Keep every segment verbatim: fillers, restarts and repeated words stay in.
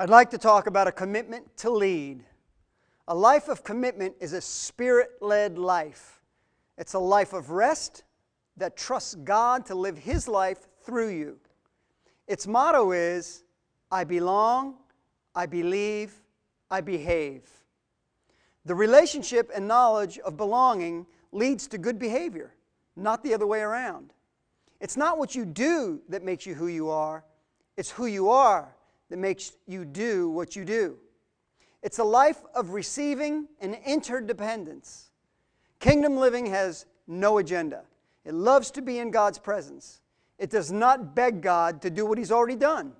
I'd like to talk about a commitment to lead. A life of commitment is a Spirit-led life. It's a life of rest that trusts God to live His life through you. Its motto is, I belong, I believe, I behave. The relationship and knowledge of belonging leads to good behavior, not the other way around. It's not what you do that makes you who you are. It's who you are that makes you do what you do. It's a life of receiving and interdependence. Kingdom living has no agenda. It loves to be in God's presence. It does not beg God to do what He's already done.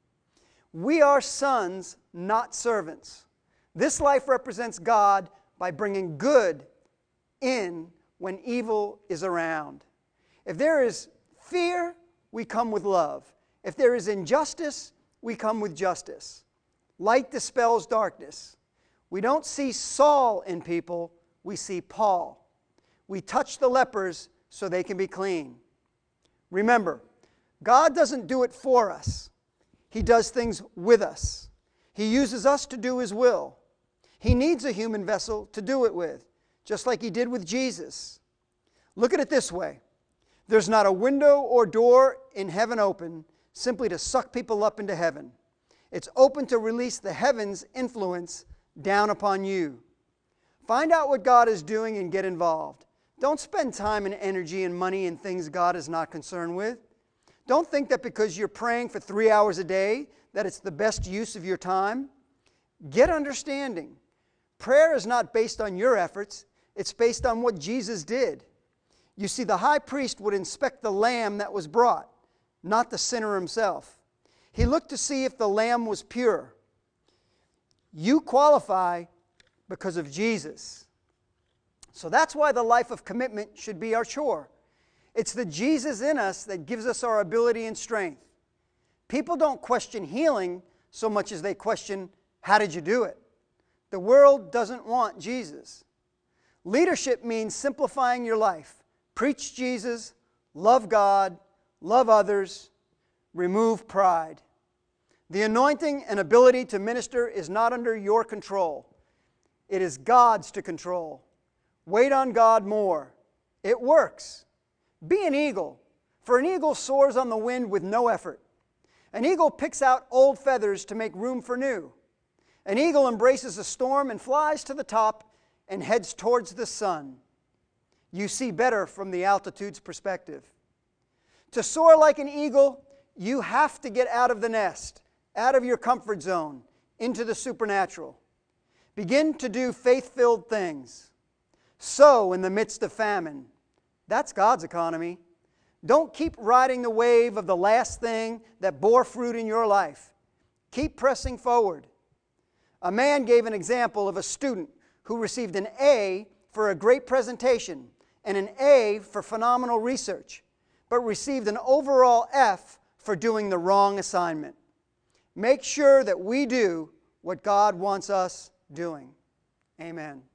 We are sons, not servants. This life represents God by bringing good in when evil is around. If there is fear, we come with love. If there is injustice, we come with justice. Light dispels darkness. We don't see Saul in people, we see Paul. We touch the lepers so they can be clean. Remember, God doesn't do it for us. He does things with us. He uses us to do His will. He needs a human vessel to do it with, just like He did with Jesus. Look at it this way. There's not a window or door in heaven open simply to suck people up into heaven. It's open to release the heavens' influence down upon you. Find out what God is doing and get involved. Don't spend time and energy and money in things God is not concerned with. Don't think that because you're praying for three hours a day that it's the best use of your time. Get understanding. Prayer is not based on your efforts. It's based on what Jesus did. You see, the high priest would inspect the lamb that was brought, not the sinner himself. He looked to see if the lamb was pure. You qualify because of Jesus. So that's why the life of commitment should be our chore. It's the Jesus in us that gives us our ability and strength. People don't question healing so much as they question, how did you do it? The world doesn't want Jesus. Leadership means simplifying your life. Preach Jesus, love God, love others, remove pride. The anointing and ability to minister is not under your control. It is God's to control. Wait on God more. It works. Be an eagle, for an eagle soars on the wind with no effort. An eagle picks out old feathers to make room for new. An eagle embraces a storm and flies to the top and heads towards the sun. You see better from the altitude's perspective. To soar like an eagle, you have to get out of the nest, out of your comfort zone, into the supernatural. Begin to do faith-filled things. Sow in the midst of famine. That's God's economy. Don't keep riding the wave of the last thing that bore fruit in your life. Keep pressing forward. A man gave an example of a student who received an A for a great presentation and an A for phenomenal research, but received an overall F for doing the wrong assignment. Make sure that we do what God wants us doing. Amen.